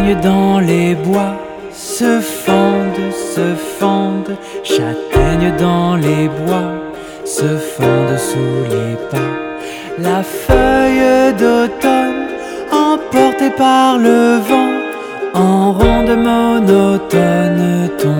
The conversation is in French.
châtaignes dans les bois se fendent, châtaignes dans les bois se fendent sous les pas. La feuille d'automne, emportée par le vent, en ronde monotone tombe.